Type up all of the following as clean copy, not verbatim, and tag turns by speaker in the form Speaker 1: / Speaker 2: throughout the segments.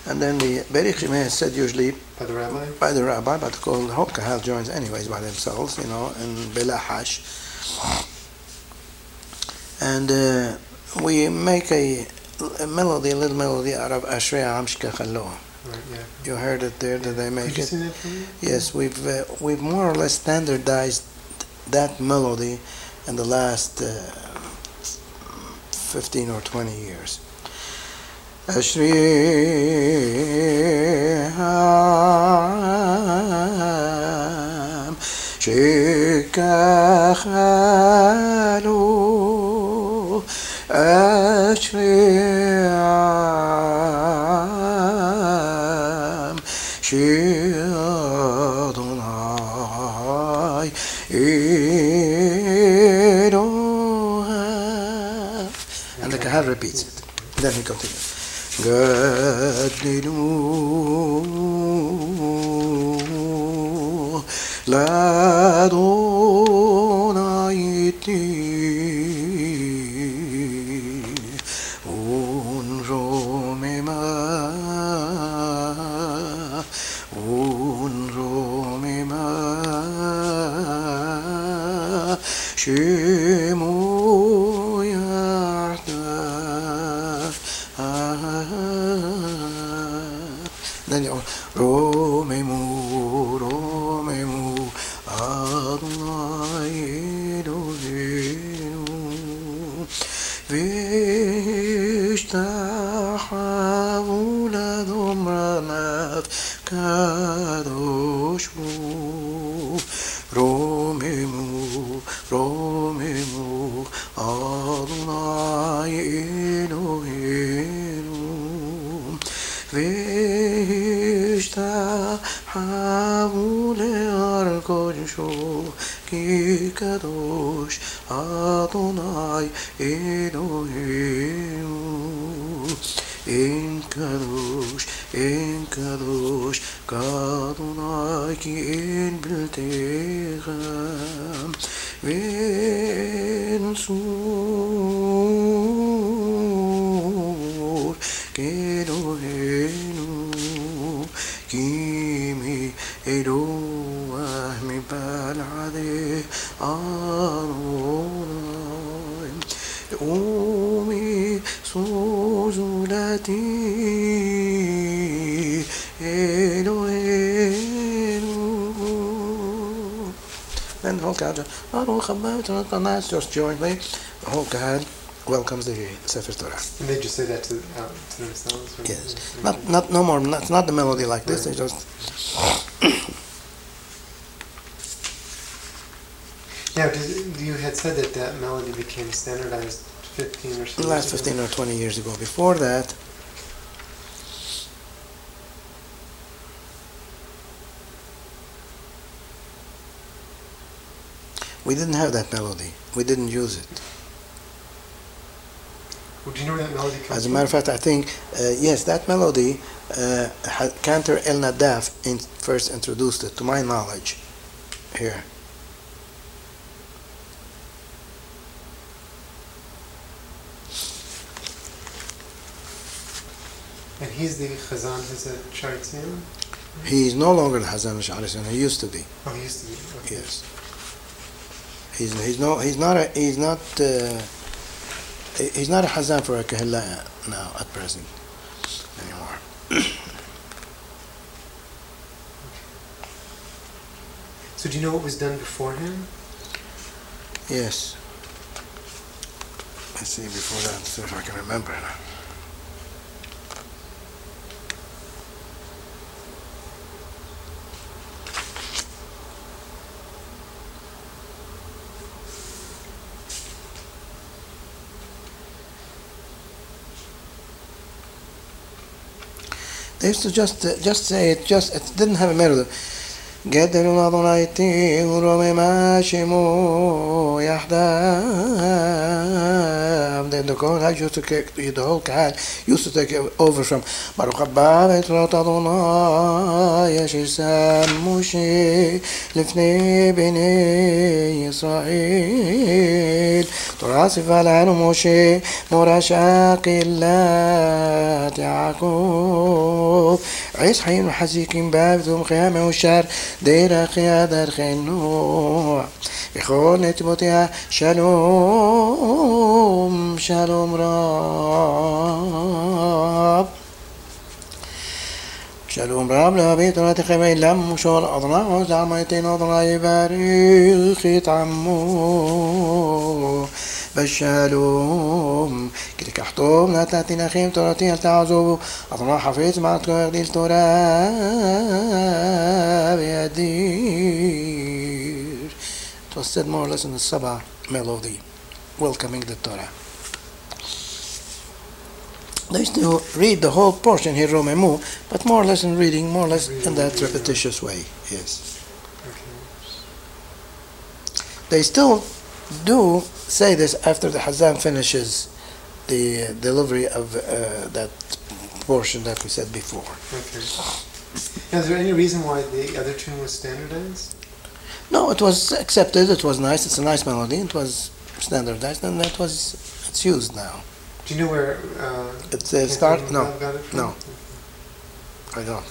Speaker 1: And then the Berich Shemeh is said usually
Speaker 2: by the rabbi.
Speaker 1: But the whole kahal joins anyways by themselves, in Belahash. And we make a little melody out of Ashrei Am Shekachallo.
Speaker 2: Right, yeah.
Speaker 1: You heard it there, that they make
Speaker 2: Could you
Speaker 1: it?
Speaker 2: sing that for me?
Speaker 1: Yes, we've more or less standardized that melody in the last 15 or 20 years. Ashrei Am Shekachallo, Ashrei Am She'Adonai Elohim. And the kahal repeats it. Then he continues. Gadlilu L'Adonai Itni Unromema Shemo Yahda. Then you Romemu Adonai Eloheinu V'ishtachavu l'Adonai Kadosh Hu. Romemu Adonai Eloheinu V'ishtachavu le'ar kodesho ki kadosh Adonai Eloheinu. En kadosh k'Adonai ki en b'ltechem v'en sur k'Eloheinu ki mi Eloah mi bal'adeh Adonai umi Zulati Eloheinu. Then the whole kahal, let's just jointly. The whole kahal welcomes the Sefer Torah.
Speaker 2: And they just say that to themselves?
Speaker 1: Yes. Not no more. It's not the melody like this. They just.
Speaker 2: Yeah, you had said that melody became standardized 15 or so.
Speaker 1: Last 15 or 20 years ago. Before that, we didn't have that melody. We didn't use it.
Speaker 2: Well, do you know where that melody comes from?
Speaker 1: As a matter of fact, I think, yes, that melody, Cantor El Nadaf first introduced it, to my knowledge, here.
Speaker 2: And he's the Chazan who's at Shaarei Tzion?
Speaker 1: He's no longer the Chazan of Shaarei Tzion. He used to be.
Speaker 2: Oh, he used to be. Okay.
Speaker 1: Yes. He's not a Chazan for a Kehillah now at present anymore.
Speaker 2: So do you know what was done before him?
Speaker 1: Yes. Let's see before that, see if I can remember. They used to just say it. It didn't have a melody. גדלו אדוני איתי ורוממה שמו יחדיו. Then the Kohen used to take, the whole Kahal used to take it over from Baruch haba betorot Adonai asher sam Moshe לפני בני ישראל. תורה ציווה לנו משה מורשה קהילת יעקב. עץ חיים וחזיקים בה ותומכיה מאושר דרכיה דרכנו וכל נתיבותיה שלום שלום רב. שלום רב להביא תורתכם אילם ושול אדוני עוז לעמתנו אדוני יברך את עמו בשלום. כי לקחתום נתתי לכם תורתי אל תעזובו אדוני חפץ מעט כה יגדיל תורה וידיר. It was said more or less in the Sabah melody welcoming the Torah. They used to read the whole portion here, Romemu, but more or less in reading, more or less in that repetitious way, yes. They still do say this after the Hazan finishes the delivery of that portion that we said before.
Speaker 2: Okay. Now, is there any reason why the other tune was standardized?
Speaker 1: No, it was accepted, it was nice, it's a nice melody, it was standardized, and it's used now.
Speaker 2: Do you know where
Speaker 1: It's start? No,
Speaker 2: got it from?
Speaker 1: no, I don't.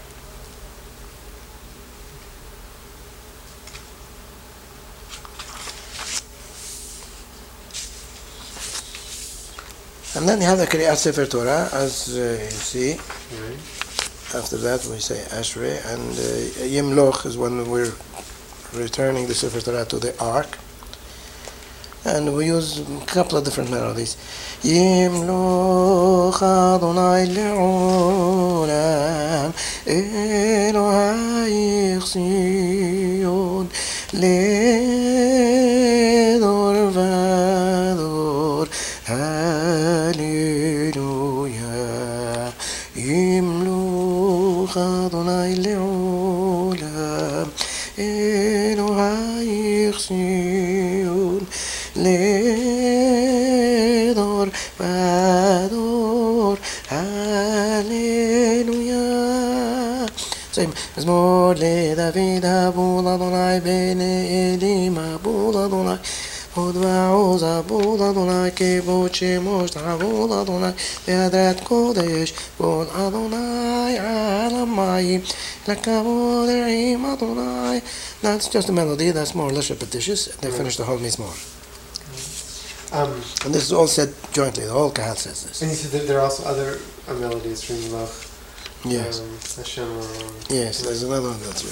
Speaker 1: And then you have the Kriyat Sefer Torah, as you see.
Speaker 2: Right.
Speaker 1: After that we say Ashrei, and Yimloch is when we're returning the Sefer Torah to the Ark. And we use a couple of different melodies. Yimloch Adonai le'olam Elohai Sion le'dor v'dor Hallelujah. Yimloch Adonai le'olam Elohai Sion לדור ודור, הללויה. Same. מזמור לדוד הבול אדוני בן אלים הבול אדוני עוד ועוז הבול אדוני כבוד שמו שתעבול אדוני בהדרת קודש בול אדוני על המים לכבוד רעים אדוני. That's just a melody, that's more or less repetitious. They finish the whole Mizmor. And this is all said jointly, the whole Kahal says this.
Speaker 2: And you said that there are also other melodies from Yimloch.
Speaker 1: Yes.
Speaker 2: Hashem.
Speaker 1: Yes, there's another one that's it.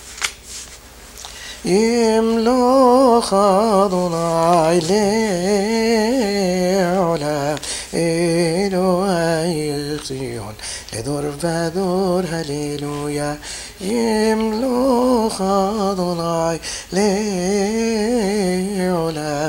Speaker 1: Yimloch Adonai le'olam Elohai Sion לדור ודור הללויה. ימלוך אדוני לעולם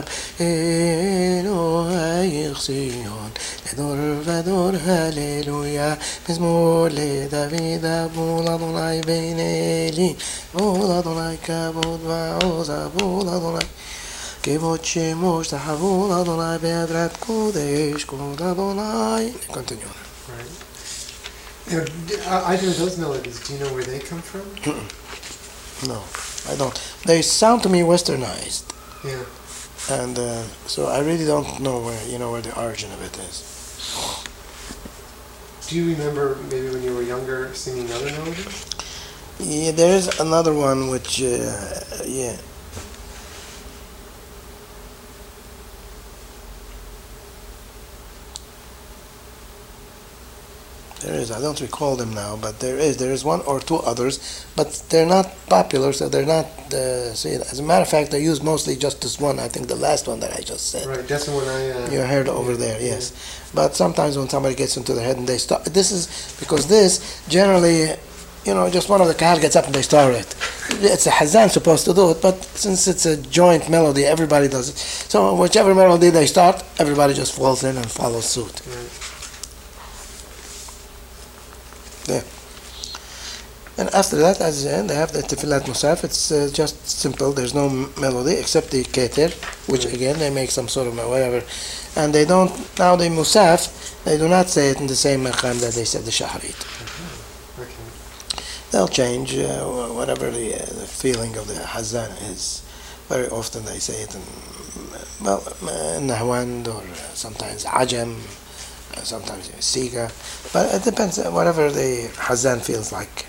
Speaker 1: אלוהי ציון לדור ודור הללויה. מזמור לדוד הבול אדוני בין אלים בול אדוני כבוד ועוז הבול אדוני כבוד שמו שתחבול אדוני בהדרת קודש כבוד אדוני. Continue.
Speaker 2: Right. Now, either of those melodies, do you know where they come from?
Speaker 1: No, I don't. They sound to me westernized.
Speaker 2: Yeah.
Speaker 1: And so I really don't know where the origin of it is.
Speaker 2: Do you remember maybe when you were younger singing other melodies?
Speaker 1: Yeah, there is another one which, yeah. There is, I don't recall them now, but there is one or two others, but they're not popular, so they're not, see, as a matter of fact, they use mostly just this one, I think the last one that I just said.
Speaker 2: Right, that's the one I...
Speaker 1: You heard over there, yes. But sometimes when somebody gets into their head and they start, this is, because this, generally, just one of the kahal gets up and they start it. It's a hazan supposed to do it, but since it's a joint melody, everybody does it. So whichever melody they start, everybody just falls in and follows suit.
Speaker 2: Right.
Speaker 1: Yeah. And after that, as I said, they have the Tefillat Musaf. It's just simple. There's no melody except the Keter, which again they make some sort of whatever. And they don't, now the Musaf, they do not say it in the same maqam that they said the Shaharit.
Speaker 2: Okay.
Speaker 1: They'll change whatever the feeling of the Hazan is. Very often they say it in, well, Nahwand or sometimes Ajam, sometimes Siga. But it depends, whatever the Hazan feels like.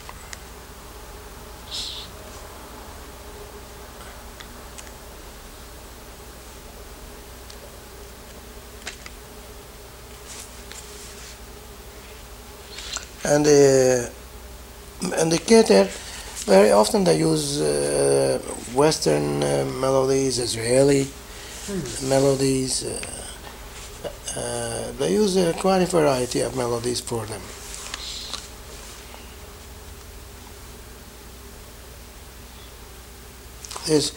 Speaker 1: And the Keter, very often they use Western melodies, Israeli melodies. They use quite a variety of melodies for them. There's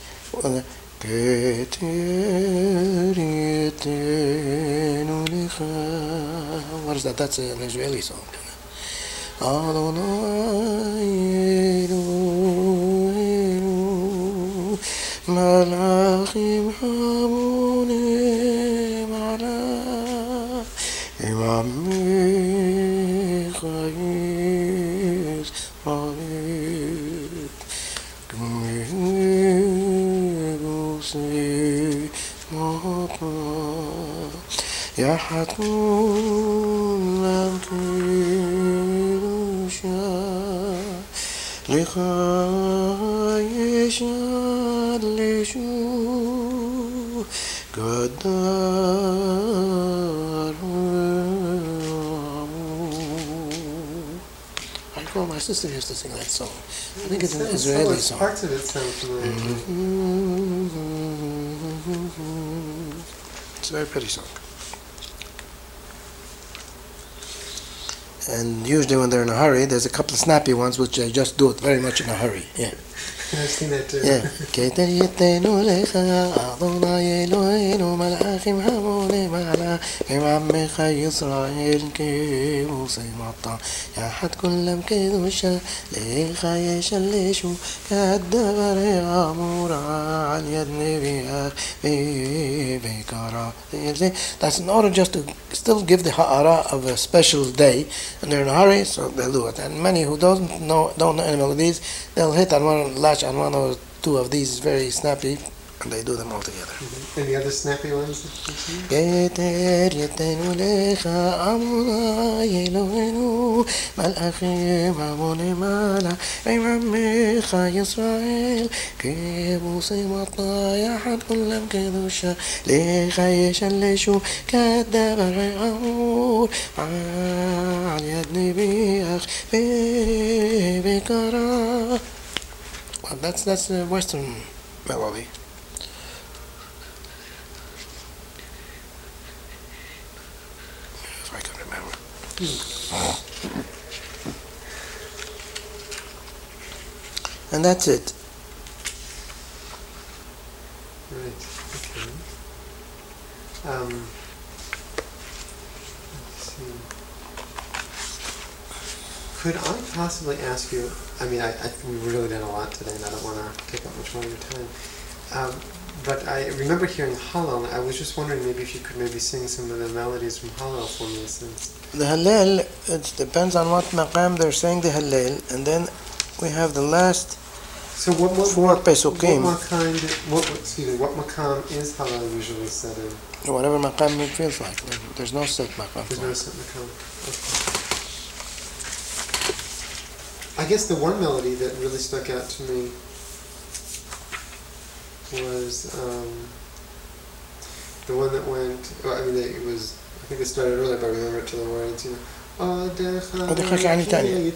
Speaker 1: what is that? That's an Israeli song. Adonai Eloheinu Malachim Hamonim Alav Imamecha Yisrael Gemilu Simata Yahatun לך ישד לשוב גדר I recall my sister used to sing that song. I think it's an Israeli song.
Speaker 2: Parts of it sound familiar.
Speaker 1: It's a very pretty song. And usually when they're in a hurry, there's a couple of snappy ones which they just do it very much in a hurry. Yeah.
Speaker 2: I've seen that too.
Speaker 1: Yeah. Keter yitenu lecha Adonai Eloheinu malachim hamonim ala Imamecha Yisrael kevusei mata Yahad kulam kedusha lecha yeshaleshu Kaddavarei amura al yad neviach v'vekara. That's in order just to still give the ha'ara of a special day, and they're in a hurry, so they'll do it. And many who don't know any melodies, they'll hit on one latch on one or two of these very snappy, and they do them all together.
Speaker 2: Any other snappy ones?
Speaker 1: Keter yitenu lecha Adonai Eloheinu malachim hamonim ala Imamecha Yisrael kevusei mata Yahad kulam kedusha lecha yeshaleshu kaddavarei amur al yad neviach v'vekara. Well, that's a Western melody. If I can remember. And that's it.
Speaker 2: Right. Okay. Let's see. Could I possibly ask you? I mean, I we've really done a lot today, and I don't want to take up much more of your time. But I remember hearing Hallel. I was just wondering maybe if you could maybe sing some of the melodies from Hallel for me. Since
Speaker 1: The Hallel, it depends on what maqam they're saying the Hallel, and then we have the last
Speaker 2: so what
Speaker 1: four pesukim.
Speaker 2: What makam is Hallel usually said in?
Speaker 1: Whatever maqam it feels like. There's no set maqam.
Speaker 2: There's no set makam. Okay. I guess the one melody that really stuck out to me was the one that went. Well, I mean, it was. I think it started earlier, but I remember it to the words. You know,
Speaker 1: Adechak yani tani.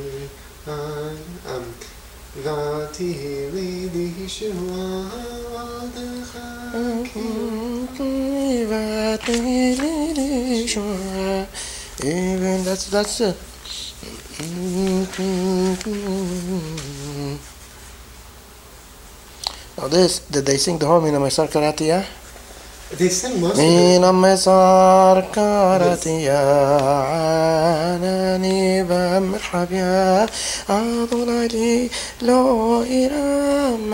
Speaker 1: Even that's it. Now this, did they sing the whole Mina Maisar Karatiyah?
Speaker 2: They sing most of
Speaker 1: من
Speaker 2: it.
Speaker 1: المسار كارتي يا عاناني بمرحب يا أضلالي لو إرام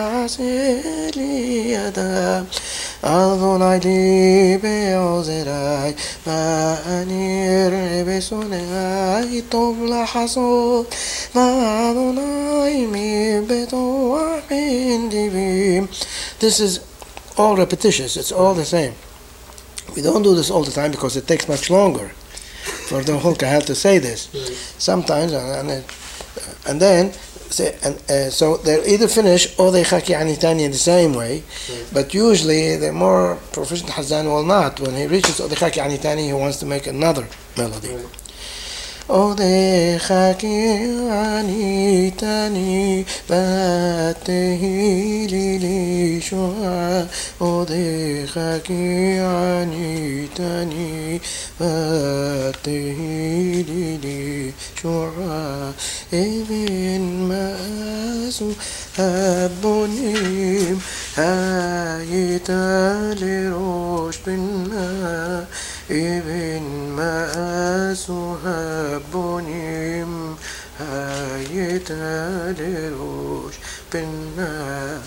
Speaker 1: يعسلي يدا أضلالي بعذراي ما أنير بسناي طبل حصول ما أضلالي مي بتوح من دبيم. This is all repetitious, it's all the same. We don't do this all the time because it takes much longer for the whole kahal to say this.
Speaker 2: Right.
Speaker 1: Sometimes, and then, so they'll either finish or they chaki anitani in the same way,
Speaker 2: Right.
Speaker 1: but usually the more proficient Hazan will not. When he reaches or the chaki anitani, he wants to make another melody.
Speaker 2: Right.
Speaker 1: أضيخك عنيتني باتهيلي لي شعاع أضيخك عنيتني باتهيلي لي شعاع ابن ماسو هبنيم هايتا لروش بنا ابن ماسو هبنيم هايتا لروش بنا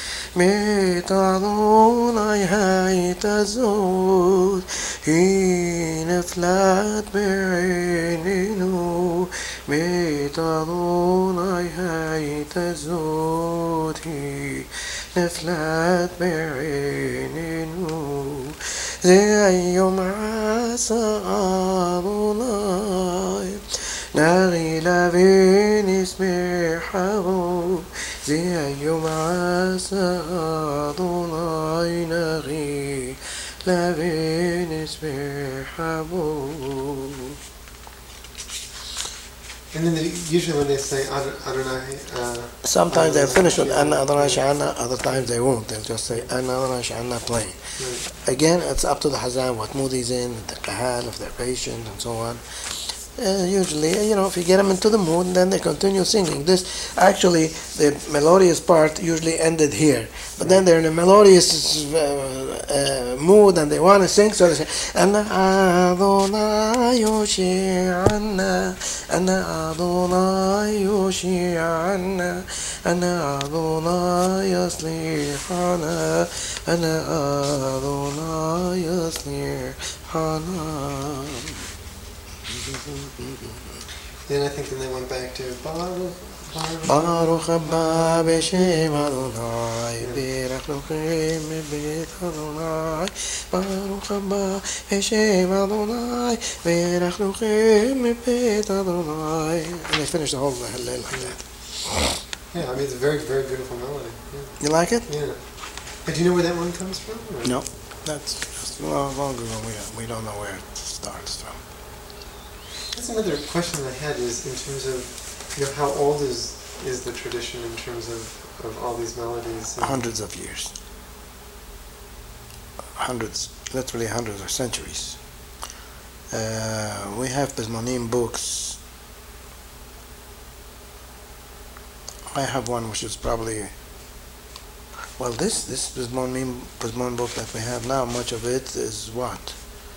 Speaker 1: متعظوني هايتا زود هي نفلت بعينينو متعظوني هايتا زود هي نفلت بعينينو زي يوم عسى أضناي نغي لبين اسمي حبوب زي يوم عسى أضناي نغي لبين اسمي حبوب.
Speaker 2: And then usually when they say Adonai,
Speaker 1: Sometimes they'll finish with Anna Adonai Sha'ana, other times they won't. They'll just say Anna Adonai Sha'ana plain.
Speaker 2: right.
Speaker 1: Again, it's up to the Hazan, what mood he's in, the kahal, if they're patient, and so on. Usually, if you get them into the mood, then they continue singing. This, actually, the melodious part usually ended here. But then they're in a melodious mood and they want to sing, so they say, Anna Adonai Yoshi'ana, Anna Adonai Yoshi'ana, Anna Adonai Yaslihana, Anna Adonai Yaslihana.
Speaker 2: Then I think then they went back to Baruch.
Speaker 1: Baruch haba b'shem Adonai, Berach Elohim b'beit Adonai. Baruch haba b'shem Adonai, Berach Elohim b'beit Adonai. And they finish the whole Hallel like that.
Speaker 2: Yeah, I mean it's a very, very beautiful melody. Yeah.
Speaker 1: You like it?
Speaker 2: Yeah. But do you know where that one comes from? Or?
Speaker 1: No. That's just long ago. We don't know where it starts from.
Speaker 2: That's another question I had is in terms of how old is the tradition in terms of all these melodies?
Speaker 1: Hundreds of years. Hundreds, literally hundreds of centuries. We have Pizmonim books. I have one which is probably, well, this Pizmonim book that we have now, much of it is what?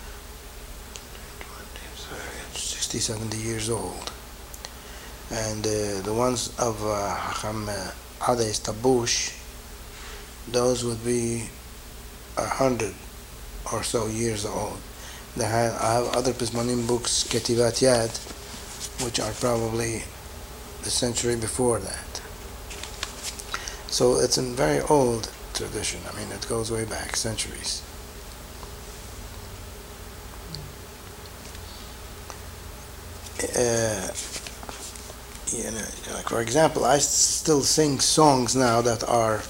Speaker 1: 60, 70 years old. And the ones of Hacham Ades Tabush, those would be 100 or so years old. I have other Pizmonim books, Ketivat Yad, which are probably the century before that. So it's a very old tradition. I mean, it goes way back, centuries. Like for example, I still sing songs now that are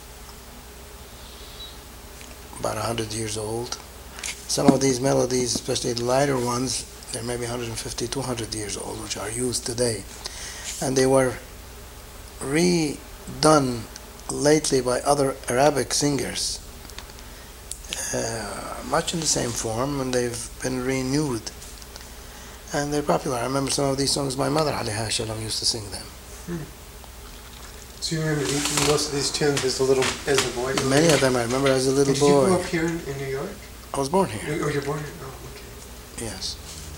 Speaker 1: about 100 years old. Some of these melodies, especially the lighter ones, they're maybe 150, 200 years old, which are used today. And they were redone lately by other Arabic singers, much in the same form, and they've been renewed. And they're popular. I remember some of these songs my mother, Alaiha Shalom, used to sing them.
Speaker 2: So you remember most of these tunes as a boy?
Speaker 1: Many of them I remember as a little
Speaker 2: Did
Speaker 1: boy.
Speaker 2: you grow up here in New York?
Speaker 1: I was born here.
Speaker 2: Oh, you're born here? Oh, okay.
Speaker 1: Yes.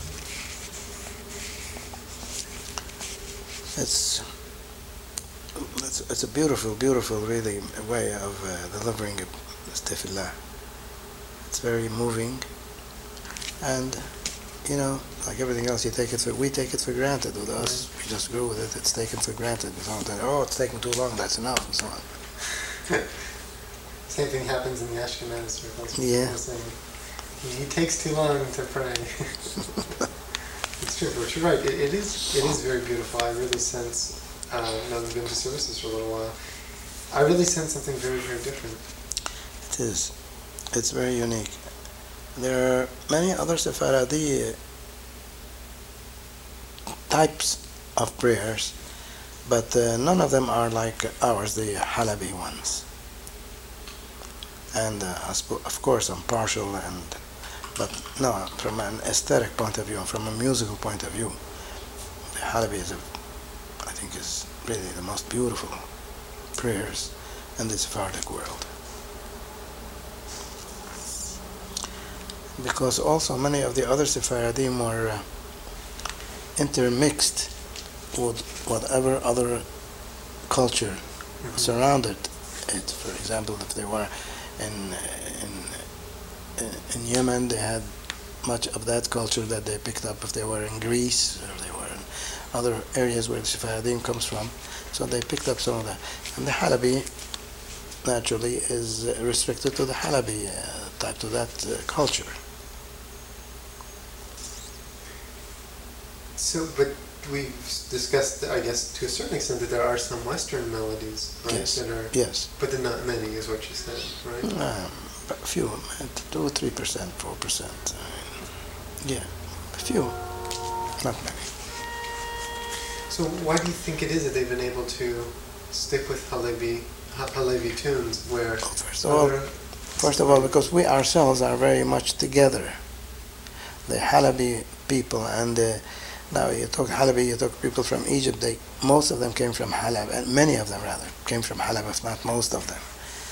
Speaker 1: It's a beautiful, beautiful, really way of delivering this tefillah. It's very moving, and like everything else, we take it for granted with us. We just grew with it. It's taken for granted. We don't think, it's taking too long. That's enough, and so on.
Speaker 2: Same thing happens in the Ashkenaz circles.
Speaker 1: Yeah.
Speaker 2: He takes too long to pray. It's true, but you're right. It is very beautiful. I really sense. Now that I've been to services for a little while, I really sense something very, very different.
Speaker 1: It is. It's very unique. There are many other Sephardi types of prayers, but none of them are like ours, the Halabi ones. And of course I'm partial, but no, from an aesthetic point of view, from a musical point of view, the Halabi I think is really the most beautiful prayers in the Sephardic world. Because also many of the other Sephardim were intermixed with whatever other culture surrounded it. For example, if they were in Yemen, they had much of that culture that they picked up. If they were in Greece, or they were in other areas where the Sephardim comes from, so they picked up some of that. And the Halabi, naturally, is restricted to the Halabi type, to that culture.
Speaker 2: So, but we've discussed, I guess, to a certain extent, that there are some Western melodies, right?
Speaker 1: Yes.
Speaker 2: Yes. But they're not many, is what you said, right?
Speaker 1: A few, 2 or 3%, 4%. Yeah, a few, not many.
Speaker 2: So why do you think it is that they've been able to stick with Halevi tunes where...
Speaker 1: First of all, because we ourselves are very much together. The Halabi people, and now you talk Halabi, you talk people from Egypt, most of them came from Halab, and many of them rather came from Halab, if not most of them.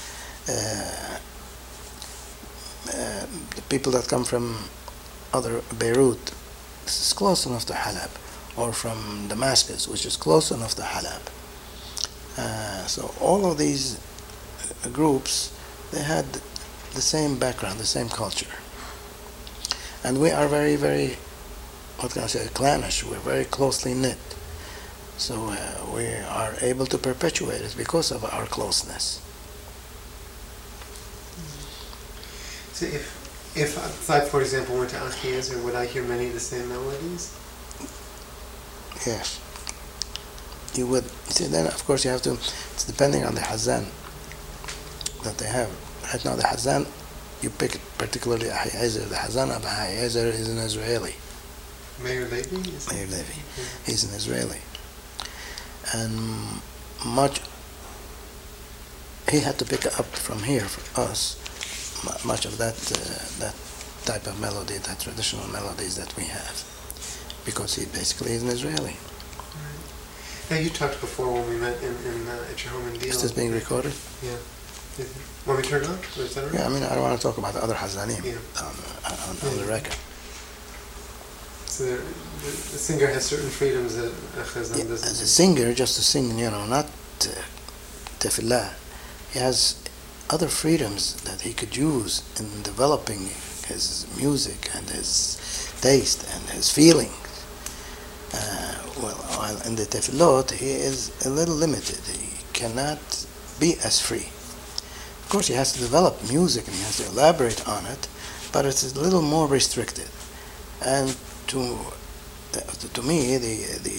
Speaker 1: The people that come from other Beirut, this is close enough to Halab, or from Damascus, which is close enough to Halab. So all of these groups, they had the same background, the same culture. And we are very, very, clannish, we're very closely knit. So we are able to perpetuate it because of our closeness.
Speaker 2: So if I, for example, went to Achiezer, would I hear many of the same melodies?
Speaker 1: Yes. You would. See, then of course you have to, it's depending on the Hazan that they have. Right now the Hazan, you pick particularly Achiezer. The Hazan of Achiezer is an Israeli.
Speaker 2: Meir Levi?
Speaker 1: Meir Levi.
Speaker 2: Okay.
Speaker 1: He's an Israeli. And he had to pick up from here, for us, much of that type of melody, that traditional melodies that we have, because he basically is an Israeli.
Speaker 2: Right. Now you talked before when we met at your home in Deal.
Speaker 1: Is this being recorded?
Speaker 2: Yeah. Want me to turn it on? Is that right?
Speaker 1: Yeah, I mean, I don't want to talk about the other Hazanim on the record.
Speaker 2: So the singer has certain freedoms that a Chazan doesn't.
Speaker 1: As a singer, just to sing, not tefillah, he has other freedoms that he could use in developing his music and his taste and his feelings. While in the tefillot, he is a little limited. He cannot be as free. Of course, he has to develop music and he has to elaborate on it, but it's a little more restricted. And to me, the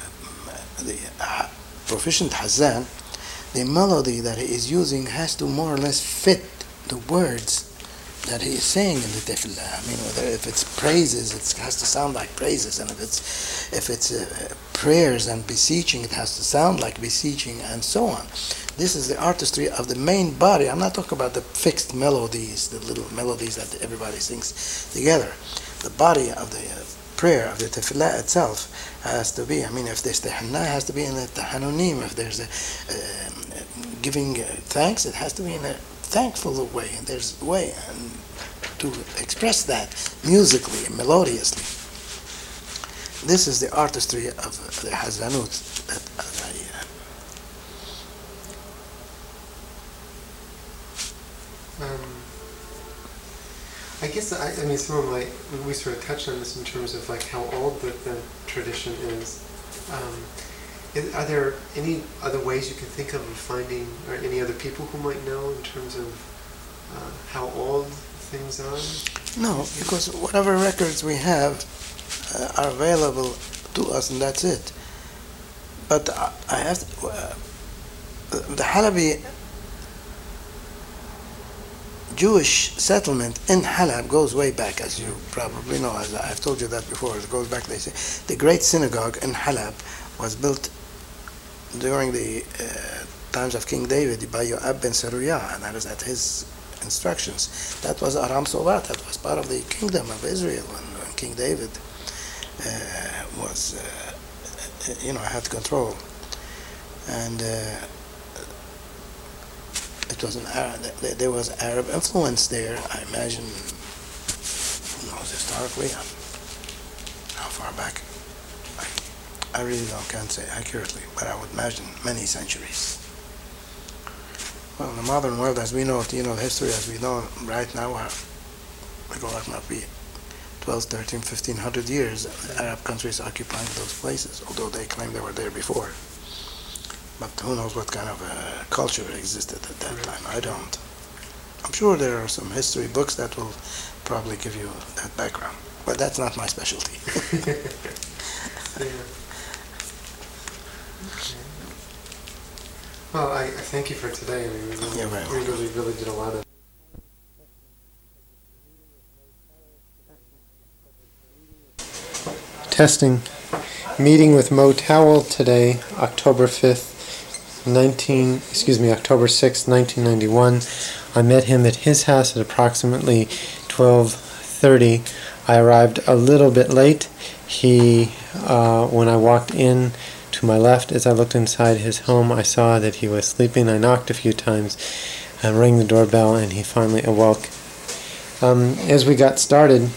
Speaker 1: proficient Hazan, the melody that he is using has to more or less fit the words that he is saying in the tefillah. I mean, if it's praises, it has to sound like praises, and if it's prayers and beseeching, it has to sound like beseeching, and so on. This is the artistry of the main body. I'm not talking about the fixed melodies, the little melodies that everybody sings together. The body of the prayer of the tefillah itself has to be. I mean, if there's the Hanna, it has to be in the Hanunim. If there's giving thanks, it has to be in a thankful way. And there's a way to express that musically and melodiously. This is the artistry of the Hazanut.
Speaker 2: I guess I mean some of we sort of touched on this in terms of like how old the tradition is. Are there any other ways you can think of finding, or any other people who might know in terms of how old things are?
Speaker 1: No, because whatever records we have are available to us, and that's it. But I have the Halabi Jewish settlement in Halab goes way back, as you probably know. As I've told you that before. It goes back. They say the great synagogue in Halab was built during the times of King David by Yoab ben Seruya, and that was at his instructions. That was Aram Sobat. That was part of the kingdom of Israel when King David was, had control, and it was there was Arab influence there. I imagine, who knows historically, how far back. I really can't say accurately, but I would imagine many centuries. Well, in the modern world, as we know it, the history as we know right now, we go back maybe 12, 13, 1500 years, Arab countries occupying those places, although they claim they were there before. But who knows what kind of culture existed at that time. I don't. I'm sure there are some history books that will probably give you that background, but that's not my specialty.
Speaker 2: Yeah. Okay. Well, I thank you for today. I mean, we really did a lot of. Testing. Meeting with Mo Towell today, October 6th, 1991. I met him at his house at approximately 12:30. I arrived a little bit late. When I walked in to my left, as I looked inside his home, I saw that he was sleeping. I knocked a few times and rang the doorbell, and he finally awoke. As we got started,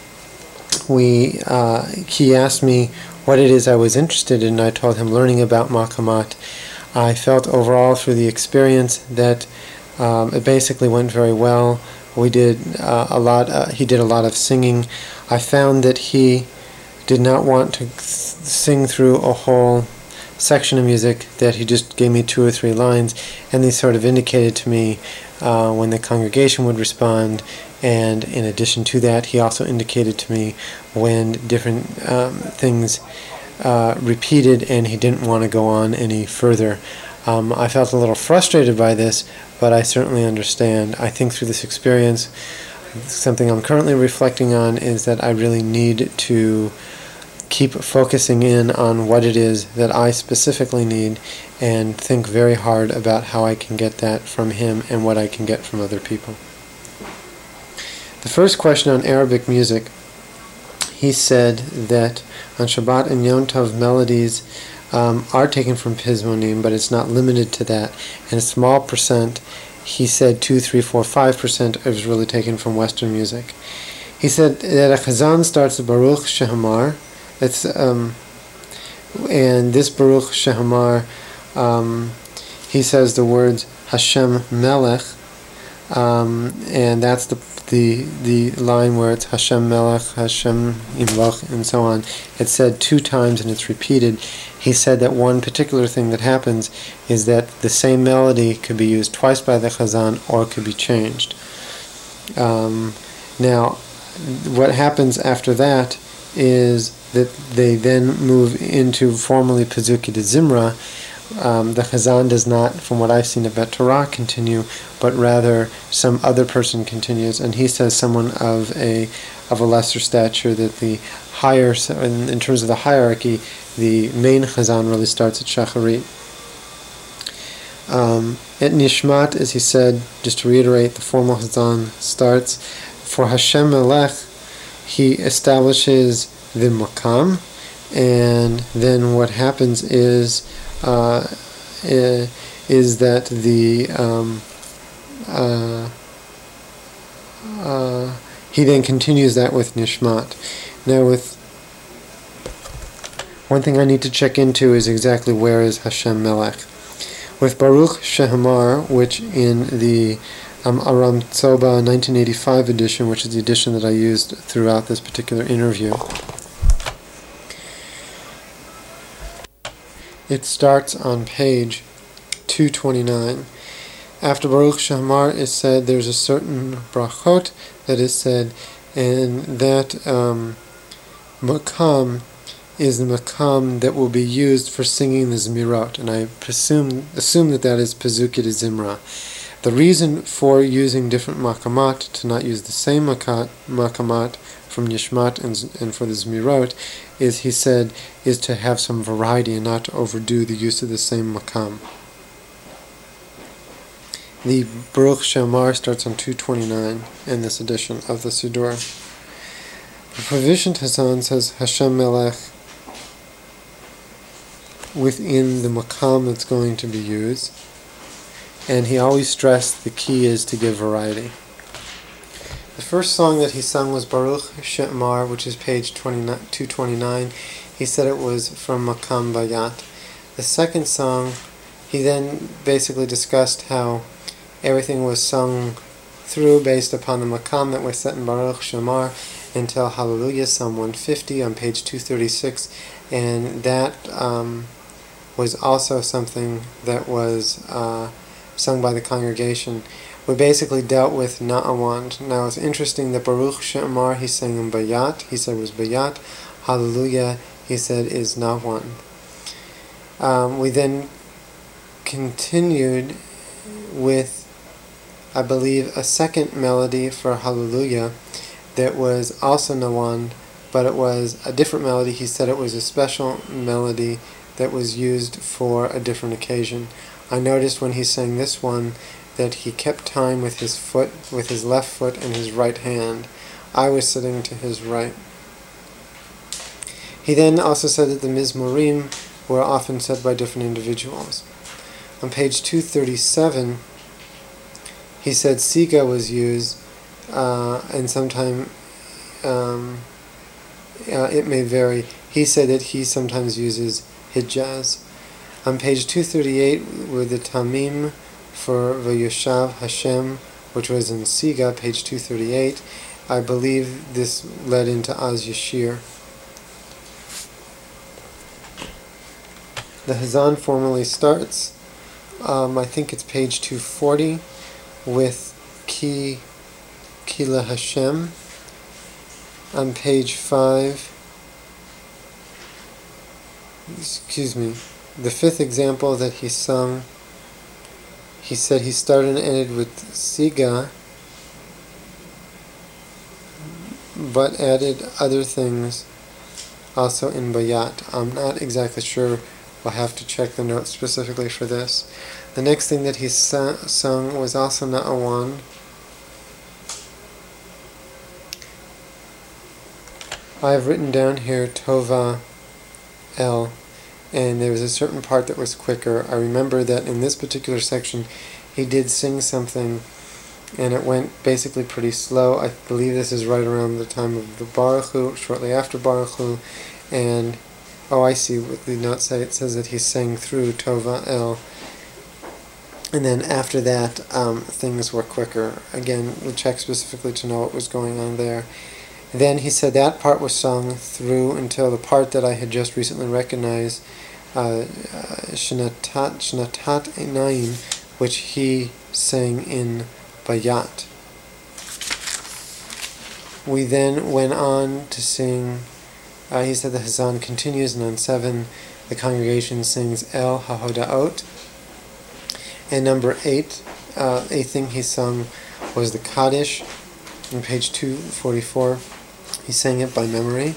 Speaker 2: he asked me what it is I was interested in, and I told him learning about Makamat. I felt overall through the experience that it basically went very well. We did he did a lot of singing. I found that he did not want to sing through a whole section of music, that he just gave me 2 or 3 lines, and they sort of indicated to me when the congregation would respond, and in addition to that, he also indicated to me when different things repeated and he didn't want to go on any further. I felt a little frustrated by this, but I certainly understand. I think through this experience, something I'm currently reflecting on is that I really need to keep focusing in on what it is that I specifically need and think very hard about how I can get that from him and what I can get from other people. The first question on Arabic music, he said that on Shabbat and Yom Tov melodies are taken from Pizmonim, but it's not limited to that. And a small percent, he said 2, 3, 4, 5% is really taken from Western music. He said that a Chazan starts with Baruch Shehamar. And this Baruch Shehamar, he says the words Hashem Melech, and that's the line where it's Hashem Melech, Hashem Yimloch, and so on. It's said 2 times and it's repeated. He said that one particular thing that happens is that the same melody could be used twice by the Chazan or it could be changed. Now, what happens after that is that they then move into formally Pezuki de Zimra. The Chazan does not, from what I've seen about Torah, continue, but rather some other person continues, and he says someone of a lesser stature, that the higher, in terms of the hierarchy, the main Chazan really starts at Shacharit. At Nishmat, as he said, just to reiterate, the formal Chazan starts. For Hashem Melech, he establishes the makam, and then what happens is that he then continues that with nishmat. Now, with one thing I need to check into is exactly where is Hashem Melech. With Baruch Shehamar, which in the Aram Tzoba 1985 edition, which is the edition that I used throughout this particular interview, it starts on page 229. After Baruch Shehamar is said, there's a certain brachot that is said, and that makam is the makam that will be used for singing the Zmirot, and I assume that is Pezukei Zimra. The reason for using different makamat, to not use the same makamat from Nishmat and for the Zmirot, is to have some variety and not to overdo the use of the same makam. The Baruch Shehamar starts on 229 in this edition of the Siddur. The Provisioned Hazan says Hashem Melech within the makam that's going to be used, and he always stressed the key is to give variety. The first song that he sung was Baruch Shehamar, which is page 229. He said it was from Makam Bayat. The second song, he then basically discussed how everything was sung through based upon the makam that was set in Baruch Shehamar until Hallelujah, Psalm 150 on page 236, and that was also something that was sung by the congregation. We basically dealt with Na'awand. Now it's interesting that Baruch Shehamar he sang in Bayat, he said was Bayat. Hallelujah, he said is Na'awand. We then continued with, I believe, a second melody for Hallelujah that was also Nawand, but it was a different melody. He said it was a special melody that was used for a different occasion. I noticed when he sang this one that he kept time with his foot, with his left foot and his right hand. I was sitting to his right. He then also said that the Mizmorim were often said by different individuals. On page 237, he said Siga was used, and sometime it may vary. He said that he sometimes uses Hijaz. On page 238 were the Tamim for Vayoshav Hashem, which was in Siga, page 238. I believe this led into Az Yashir. The Hazan formally starts, I think it's page 240, with Kila Hashem. On page 5, the fifth example that he sung, he said he started and ended with Siga, but added other things also in Bayat. I'm not exactly sure. I'll have to check the notes specifically for this. The next thing that he sung was also Na'awand. I have written down here Tova El, and there was a certain part that was quicker. I remember that in this particular section he did sing something and it went basically pretty slow. I believe this is right around the time of the Baruch Hu, shortly after Baruch Hu, and I see what the notes say. It says that he sang through Tova El, and then after that things were quicker. Again, we checked specifically to know what was going on there. Then he said that part was sung through until the part that I had just recently recognized, Shnatat Einayim, which he sang in Bayat. We then went on to sing, he said the Hazan continues, and on 7 the congregation sings El HaHodaot. And number 8, eighth thing he sung was the Kaddish on page 244. He sang it by memory.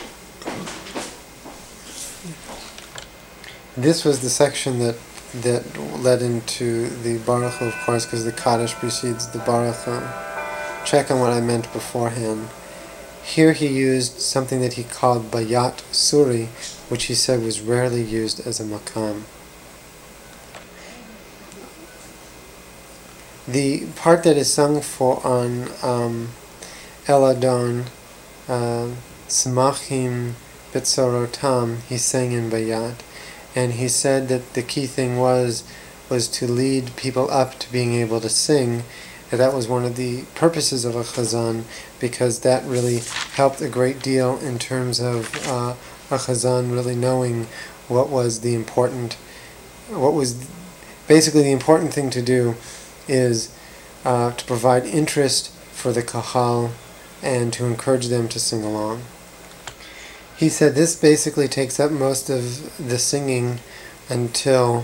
Speaker 2: This was the section that led into the Baruch Hu, of course, because the Kaddish precedes the Baruch Hu. Check on what I meant beforehand. Here he used something that he called Bayat Suri, which he said was rarely used as a makam. The part that is sung for on Eladon, Smachim Bitsorotam, he sang in Bayat, and he said that the key thing was to lead people up to being able to sing. And that was one of the purposes of a chazan, because that really helped a great deal in terms of a chazan really knowing what was basically the important thing to do is to provide interest for the kahal and to encourage them to sing along. He said this basically takes up most of the singing until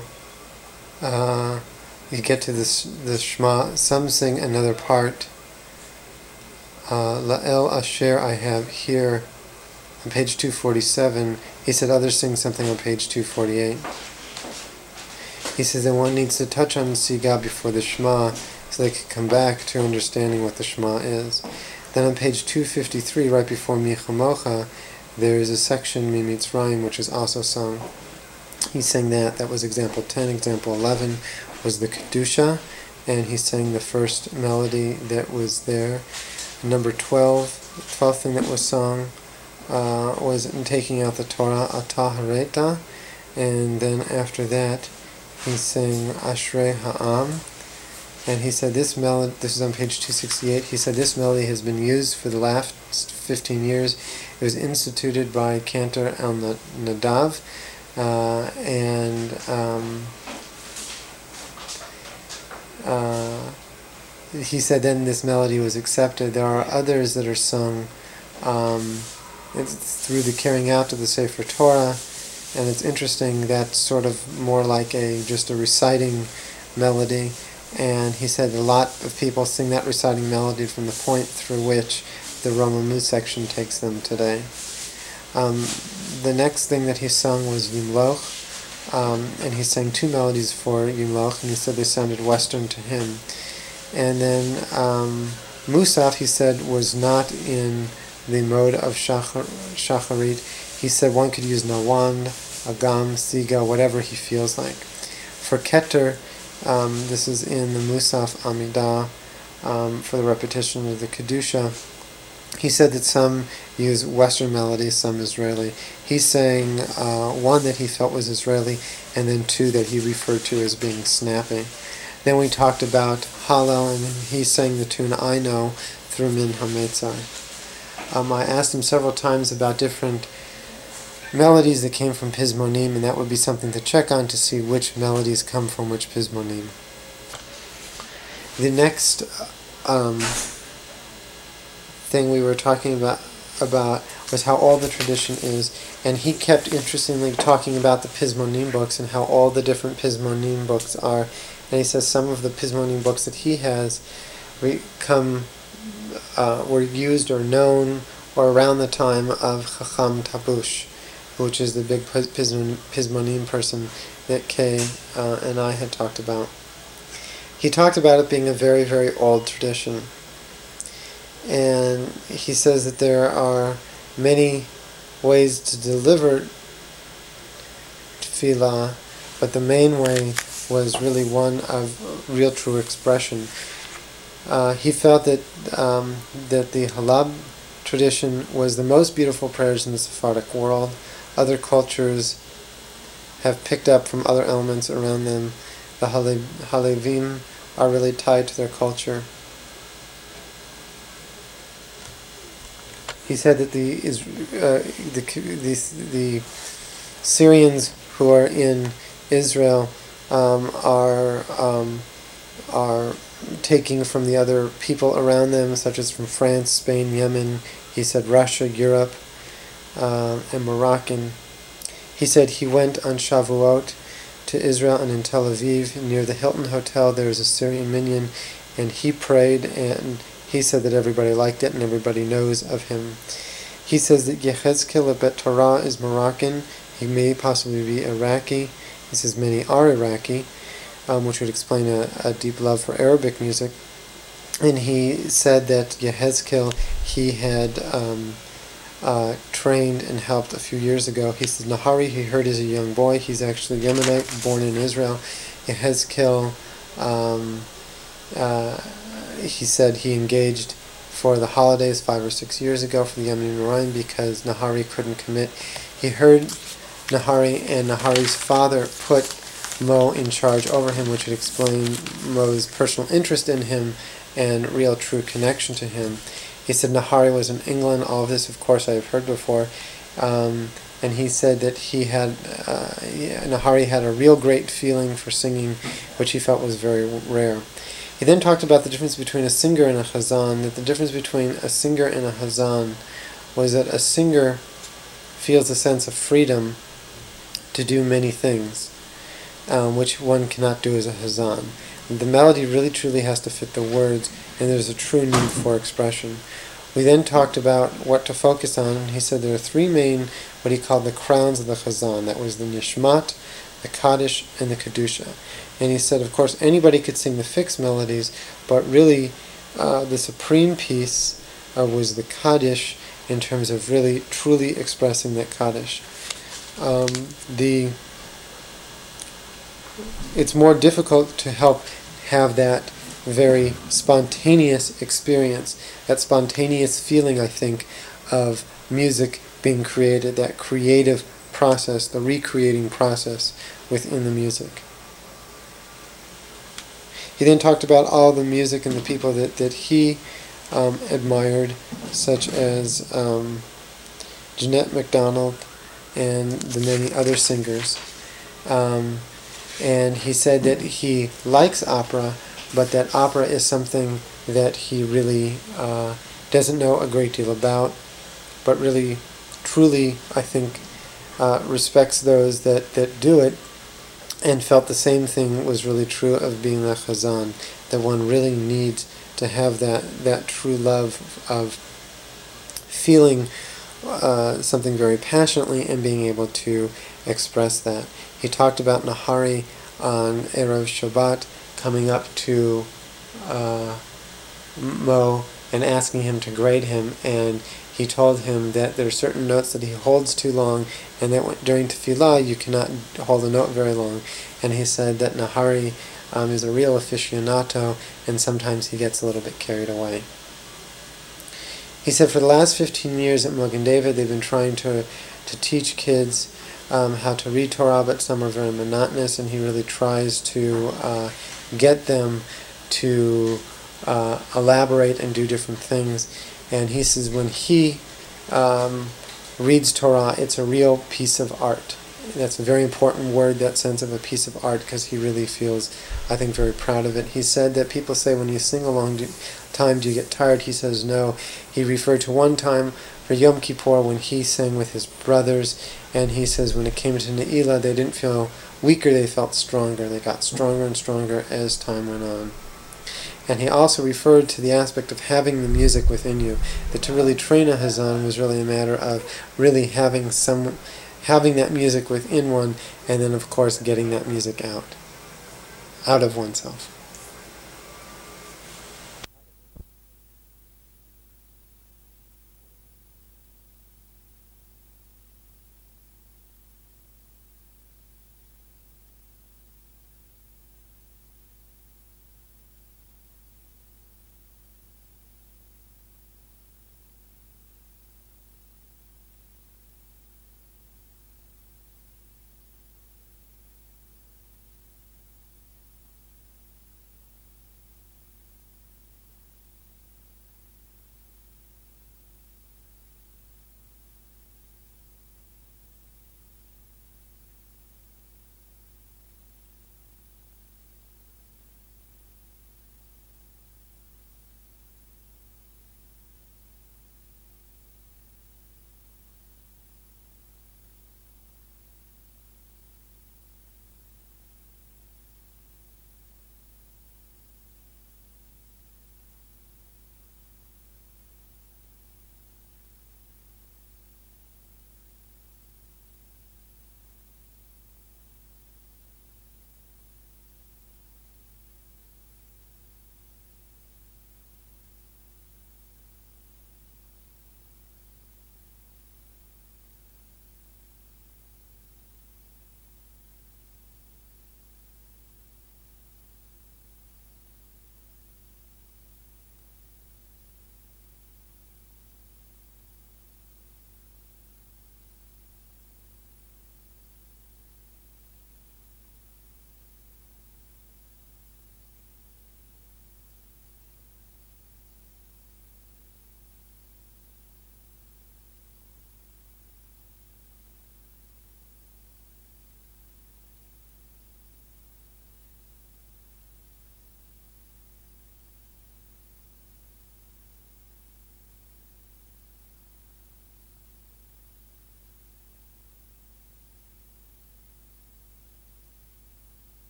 Speaker 2: you get to the Shema. Some sing another part. La'el Asher I have here on page 247. He said others sing something on page 248. He says that one needs to touch on the Siga before the Shema so they can come back to understanding what the Shema is. Then on page 253, right before Michamocha, there is a section, Mi Mitzrayim, which is also sung. He sang that. That was example 10. Example 11 was the Kedusha, and he sang the first melody that was there. Number 12, the 12th thing that was sung was in taking out the Torah, Atah Hareta, and then after that he sang Ashrei Ha'am, and he said this melody, this is on page 268, he said this melody has been used for the last 15 years. It was instituted by Cantor El Nadav, he said then this melody was accepted. There are others that are sung through the carrying out of the Sefer Torah, and it's interesting, that's sort of more like just a reciting melody, and he said a lot of people sing that reciting melody from the point through which the Romamu section takes them today. The next thing that he sung was Yimloch, and he sang two melodies for Yimloch, and he said they sounded Western to him. And then Musaf, he said, was not in the mode of Shacharit. He said one could use Nawand, Agam, Siga, whatever he feels like. For Keter, this is in the Musaf Amidah, for the repetition of the Kedusha. He said that some use Western melodies, some Israeli. He sang one that he felt was Israeli, and then two that he referred to as being snappy. Then we talked about Hallel, and he sang the tune I Know through Min HaMetzai. I asked him several times about different melodies that came from Pizmonim, and that would be something to check on to see which melodies come from which Pizmonim. The next thing we were talking about was how all the tradition is, and he kept interestingly talking about the Pizmonim books and how all the different Pizmonim books are. And he says some of the Pizmonim books that he has were used or known or around the time of Chacham Tabush, which is the big Pizmonim person that Kay and I had talked about. He talked about it being a very, very old tradition. And he says that there are many ways to deliver tefillah, but the main way was really one of real true expression. He felt that the Halab tradition was the most beautiful prayers in the Sephardic world. Other cultures have picked up from other elements around them. The Halevim are really tied to their culture. He said that the Syrians who are in Israel are taking from the other people around them, such as from France, Spain, Yemen. He said Russia, Europe, and Moroccan. He said he went on Shavuot to Israel, and in Tel Aviv, near the Hilton Hotel, there is a Syrian minyan, and he prayed, and he said that everybody liked it and everybody knows of him. He says that Yechezkel Bet Torah is Moroccan. He may possibly be Iraqi. He says many are Iraqi, which would explain a deep love for Arabic music. And he said that Yehezkel, he had trained and helped a few years ago. He says Nahari he heard as a young boy. He's actually Yemenite, born in Israel. Yehezkel, he said he engaged for the holidays 5 or 6 years ago for the Yom Ryan because Nahari couldn't commit. He heard Nahari, and Nahari's father put Mo in charge over him, which would explain Mo's personal interest in him and real true connection to him. He said Nahari was in England. All of this, of course, I have heard before. And he said that Nahari had a real great feeling for singing, which he felt was very rare. He then talked about the difference between a singer and a chazan, that the difference between a singer and a chazan was that a singer feels a sense of freedom to do many things, which one cannot do as a chazan. The melody really truly has to fit the words, and there's a true need for expression. We then talked about what to focus on, and he said there are 3 main, what he called the crowns of the chazan. That was the nishmat, the kaddish, and the kedusha. And he said, of course, anybody could sing the fixed melodies, but really the supreme piece was the kaddish in terms of really truly expressing that kaddish. It's more difficult to help have that very spontaneous experience, that spontaneous feeling, I think, of music being created, that creative process, the recreating process within the music. He then talked about all the music and the people that he admired, such as Jeanette MacDonald and the many other singers. And he said that he likes opera, but that opera is something that he really doesn't know a great deal about, but really, truly, I think, respects those that do it, and felt the same thing was really true of being a chazan, that one really needs to have that true love of feeling something very passionately and being able to express that. He talked about Nahari on Erev Shabbat coming up to Mo and asking him to grade him, and he told him that there are certain notes that he holds too long, and that during tefillah you cannot hold a note very long. And he said that Nahari is a real aficionado, and sometimes he gets a little bit carried away. He said for the last 15 years at Magen David they've been trying to teach kids how to read Torah, but some are very monotonous, and he really tries to get them to elaborate and do different things. And he says when he reads Torah, it's a real piece of art. That's a very important word, that sense of a piece of art, because he really feels, I think, very proud of it. He said that people say when you sing a long time, do you get tired? He says no. He referred to one time for Yom Kippur when he sang with his brothers, and he says when it came to Ne'ilah, they didn't feel weaker, they felt stronger. They got stronger and stronger as time went on. And he also referred to the aspect of having the music within you, that to really train a chazan was really a matter of really having that music within one, and then of course getting that music out of oneself.